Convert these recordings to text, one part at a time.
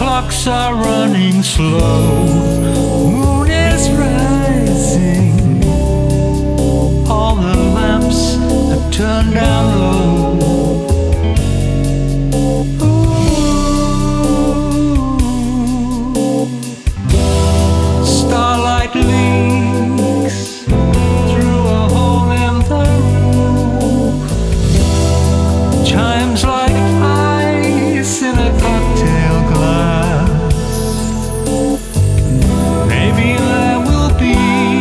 clocks are running slow. Moon is rising. All the lamps are turned down low. Ooh. Starlight leaks through a hole in the roof. Chimes like ice in a cocktail glass. Maybe there will be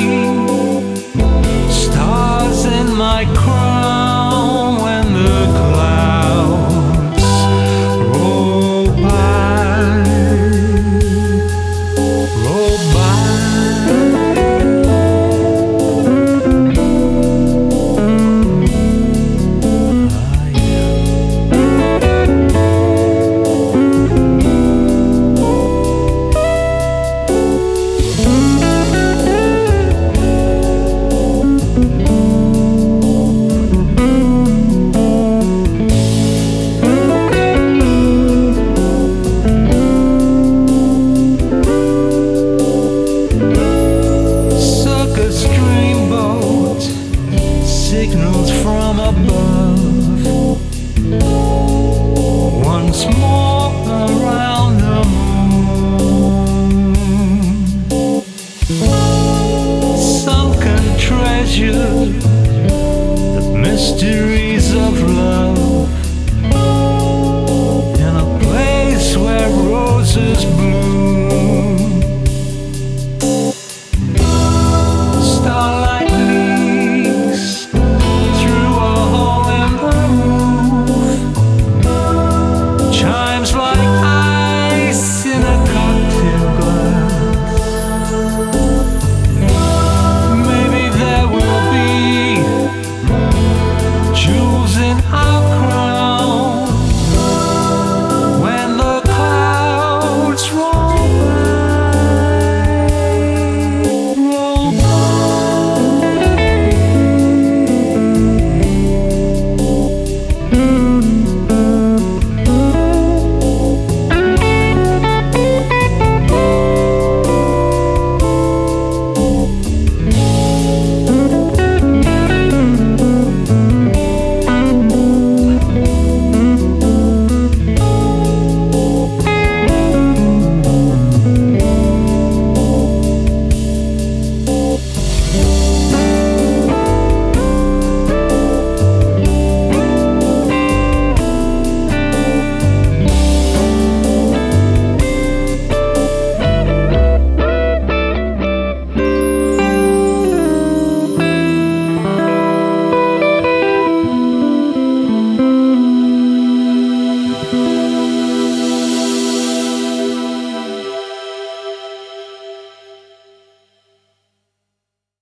stars in my crown when the clouds roll by, roll by. Signals from above, once more around the moon. Sunken treasure, the mysteries of love, in a place where roses bloom.